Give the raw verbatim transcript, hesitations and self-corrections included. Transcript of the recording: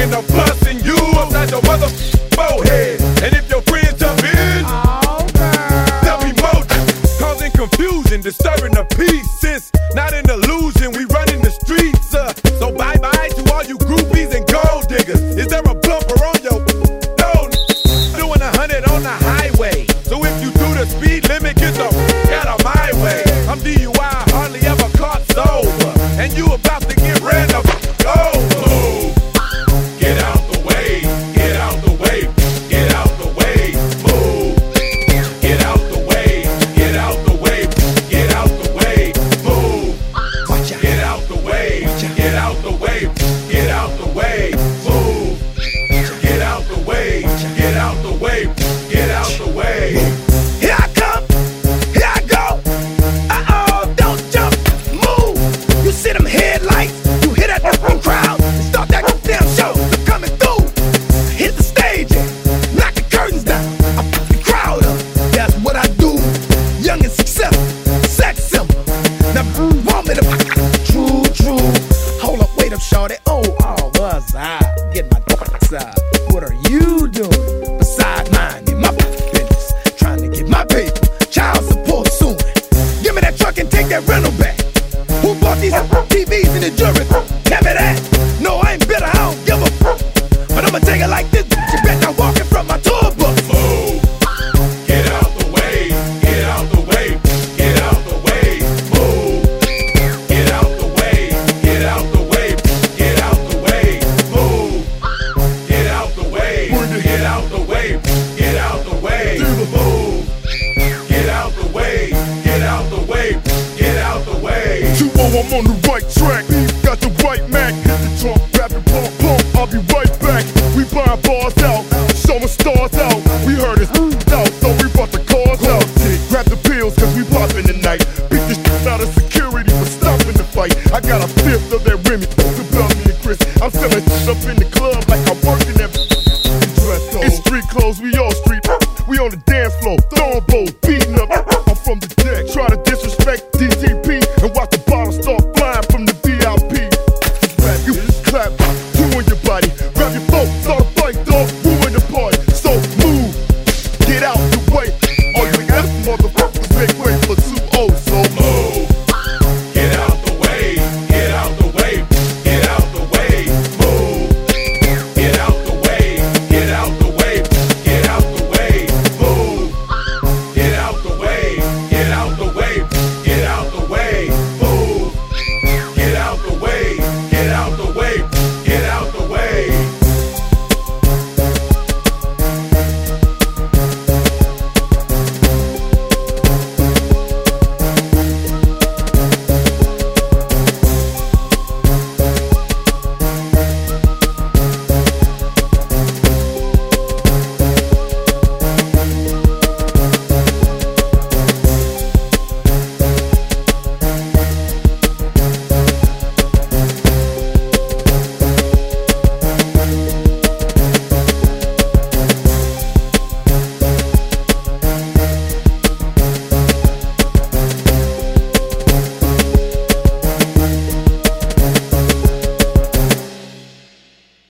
and I'm busting you upside the mother forehead. And if your friends jump in, there'll be more causing confusion, disturbing the peace. Since not an illusion, we running the streets. Uh, so bye bye to all you groupies and gold diggers. Is there a bumper on your no? Doing a hundred on the highway. So if you do the speed limit, get the out of my way. I'm D U I, hardly ever caught sober, and you about to get ran up. Go, move, get out the way, get out the way, get out the way, move, get out the way, get out the way, get out the way, move, get out the way, get out the way, get out the way, move, get out the way, get out the way, get out the way. Here I come, here I go. Uh-oh, don't jump, move. You see them headlights, you hear that crowd, start that damn show. I'm coming through, hit the stage and knock the curtains down. I put the crowd up, that's what I do. Young and successful, sex symbol. Now want me to true, true. Hold up, wait up, shorty. Oh, oh, what's up? Get my side. What are you doing?